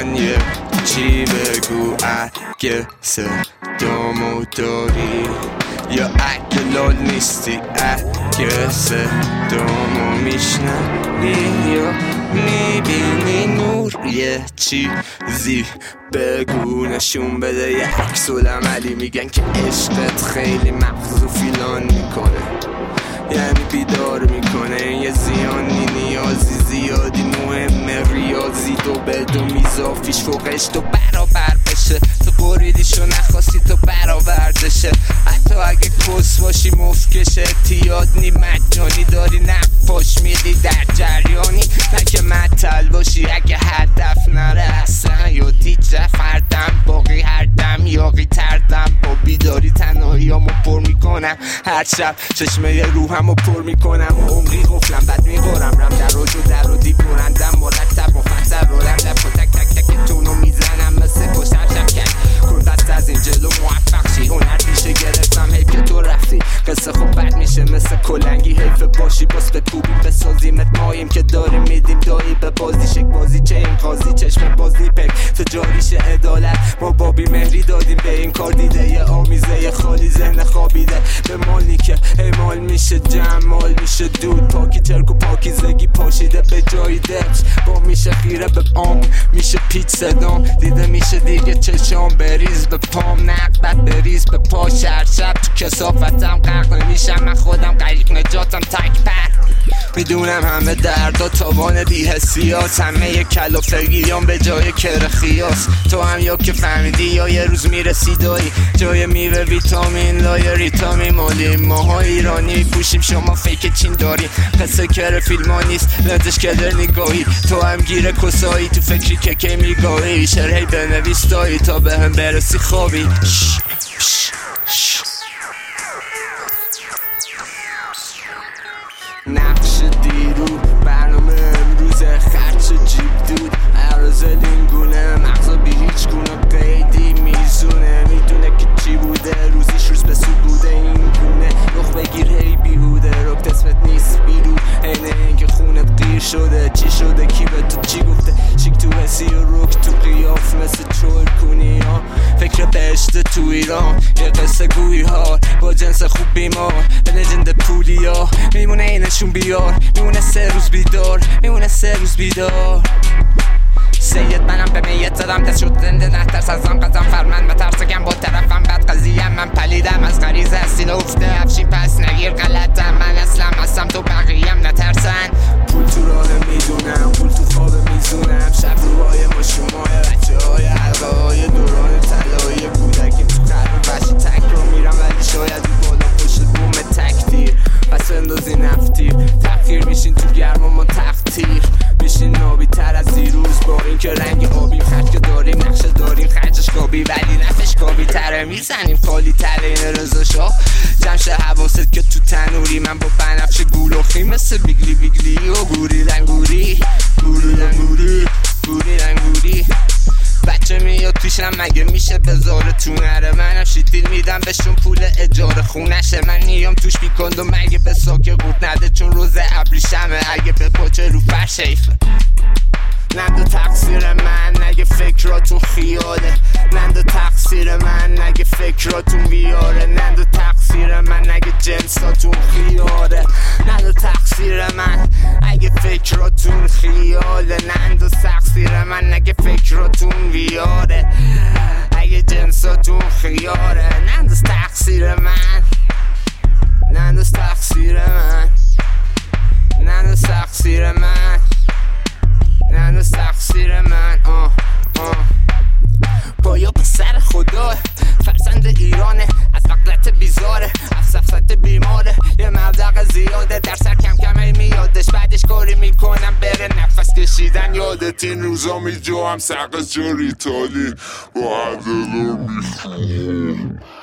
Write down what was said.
من یه چی بگو اگه صدامو داری یا اگه لال نیستی اگه صدامو میشنوی یا میبینی نور یه چیزی بگو نشون بده یه عکس العملی میگن که عشقت خیلی مغز و فیلان میکنه یعنی بیدار میکنه یه زیانی نیازی زیادی مهمه ریاضی دو به دو میزافیش فوقش تو برابر بشه تو بریدیشو نخواستی تو برآوردشه حتی اگه کس باشی مفکش اعتیاد نی مجانی داری نفاش میدی در جریانی نه که معطل باشی اگه هدف نره اصلا یا دیج فردم باقی هر دم یاقی تردم با بیداری تنهاییامو پر میکنم هر شب چشمه روحمو پر میکنم و عمقی غفلم بد میخورم رم در روش و در و دیب برندم مرتب مفصل رولم در تک تک تک تونو میزنم مثل کشتر شکک کن دست از این جلو موفق شی هنر پیشه گرفتم حیف که تو رفتی قصه خوب بد میشه مثل کلنگی حیف باشی باز به کوبی بسازیمت ماییم که داریم میدیم دایی به بازی شک بازی چه این قاضی چشم بازی پک تجاریش عدالت ما بابی مهری دادیم به این کار دیده یه آمیزه یه خالی ذهن خوابیده به مالی که ایمال میشه جمال میشه دود پاکی ترک و پاکی زگی پاشیده به جایی دبس با میشه خیره به پام میشه پیچ صدام دیده میشه دیگه چشام بریز به پام نقبت بریز به پا شب تو کسافتم غرق نمیشم من خودم غریق نجاتم تک پر میدونم همه دردا تاوان بی‌حسیات همه یه کلافگیام به جای کرخیاس تو هم یا که فهمیدی یا یه روز میرسی دایی جای میوه ویتامین لای ریتامی مالی ماها ایرانی پوشیم شما فیک چین داری قصه کر فیلما نیست لنزش کدر نگاهی تو هم گیر کسایی تو فکری که که میگاهی شرحی بنویس دایی تا به هم برسی خوابی نقش دیرو برنامه امروز خرچ جیب دود عرض لینگونه مغزا بی هیچ گونه قیدی میزونه میدونه که چی بوده روزیش روز به سود بوده این گونه رخ بگیر هی بیهوده رو قسمت نیست بیرو اینه اینکه خونت قیر شده چی شده کی به تو چی گفته شیک تو حسی و روک تو قیاف مثل چول کنی ها فکر بهشت تو ایران یه قصه گویی ها با جنس خوب بیمار به لجند پولی ها میمونه اینشون بیار میمونه 3 روز بیدار میمونه 3 روز بیدار سید منم به میت زدم دست شد زنده نترس از آن قضم فرمند و ترسگم با طرفم بد قضیم من پلیدم از غریزه از سینه افته افشین پس نگیر غلطم من اصلم هستم تو بقیم نترسن پول تو راه میدونم پول تو خواب میزونم شب روهای ما شمای بچه های حلقه های دوران طلایی کودکی تو قرب وحشی تک رو میرم ولی شاید این بالا پشت بوم تکتیر پس اندازی نفتیر تغییر میشین تو گرم و ما تختیر میشین نابی تر از دیروز با این که رنگ آبیم خرج که داریم نقشه داریم خرجش کابی ولی نفش کابی تره میزنیم خالی تر این رضا شاه جمشه حواست که تو تنوری من با بنفش گولوخی مثل بیگلی بیگلی و گوری لنگوری گوری لنگوری گوری لنگوری بچه میاد پیشم مگه میشه بذاره تو نره منم شیتیل میدم بهشون پول اجاره خونشه من نیام توش بیکند و مگه به ساکه قوت نده چون روز ابریشمه اگه به پاچه رو فرش حیفه نندو تقصیر من نگه فکراتون خیاله نندو تقصیر من نگه فکراتون بیاره نندو تقصیر من نگه جنساتون خیاله نندو تقصیر من اگه فکراتون خیاله نندو تقصیر من نگه فکراتون بیاره اگه جنساتون خیاره نندو تقصیر من نندو تقصیر من نندو تقصیر من نندو تقصیر من بایا پسر خدا فرزند ایرانه از فقرت بیزاره از سفسط بیماره یه مبلغ زیاده در سر کم کم میادش بعدش کاری میکنم بره نفس کشیدن یادت این روزا میجوام سرقص جوری تالی با عدلو میخوام